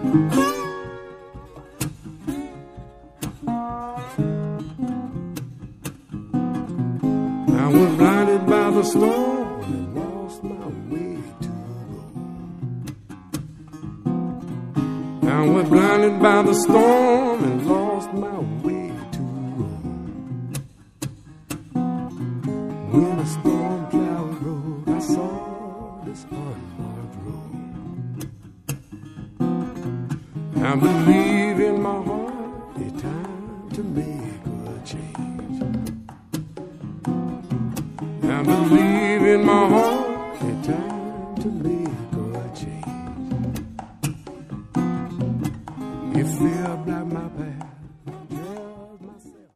I was blinded by the storm and lost my way to Rome. I was blinded by the storm and lost my way to Rome. When a storm cloud rolled, I saw this unmarked road. I believe in my heart, it's time to make a change. I believe in my heart.